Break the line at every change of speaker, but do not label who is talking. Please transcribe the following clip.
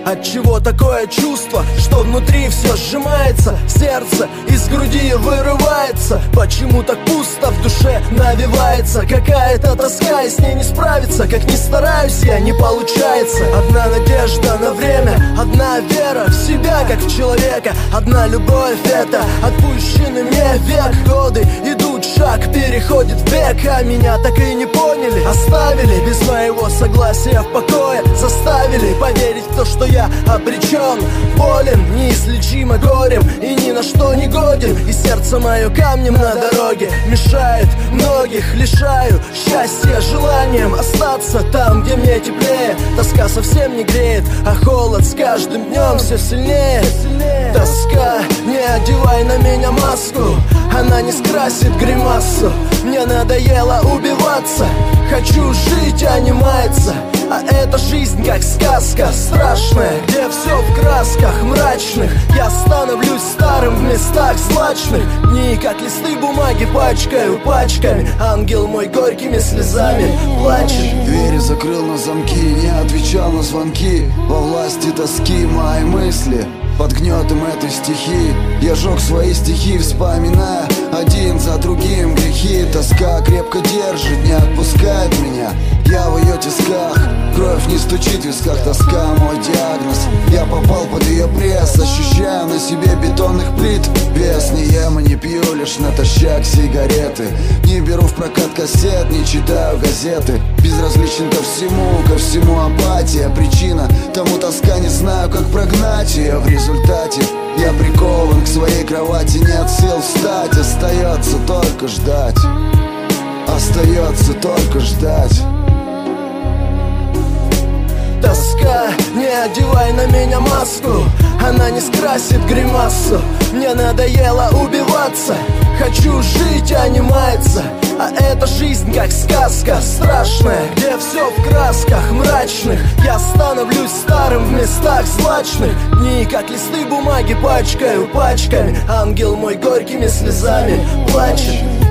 Отчего такое чувство, что внутри все сжимается, сердце из груди вырывается? Почему так пусто в душе навевается какая-то тоска, и с ней не справиться? Как ни стараюсь я, не получается. Одна надежда на время, одна вера в себя, как в человека. Одна любовь — это отпущенный мне век. Годы идут, шаг переходит в век, а меня так и не поняли. Оставили без моего согласия в покое, заставили поверить в то, что я обречен, болен, неизлечимо горем и ни на что не годен. И сердце мое камнем на дороге мешает, многих лишаю счастья желанием остаться там, где мне теплее. Тоска совсем не греет, а холод с каждым днем все сильнее. Тоска, не одевай на меня маску, она не скрасит гримасу. Мне надоело убиваться, хочу жить, а не маяться. А эта жизнь как сказка страшная, где все в красках мрачных. Я становлюсь старым в местах злачных. Дни как листы бумаги пачкаю пачками. Ангел мой горькими слезами плачет.
Двери закрыл на замки, не отвечал на звонки. Во власти тоски мои мысли, под гнетом этой стихии я жег свои стихи, вспоминая один за другим грехи. Тоска крепко держит, не отпускает меня, я в ее тисках. Кровь не стучит в висках, тоска мой диагноз. Я попал под ее пресс, ощущаю на себе бетонных плит вес. Не ем и не пью, лишь натощак сигареты. Не беру в прокат кассет, не читаю газеты. Безразличен ко всему апатия. Причина тому тоска, не знаю, как прогнать ее. В результате я прикован к своей кровати, нет сил встать. Остается только ждать, остается только ждать.
Тоска, не одевай на меня маску, она не скрасит гримасу. Мне надоело убиваться, хочу жить, а не маяться. А эта жизнь как сказка страшная, где все в красках мрачных. Я становлюсь старым в местах злачных. Дни как листы бумаги пачкаю пачками. Ангел мой горькими слезами плачет.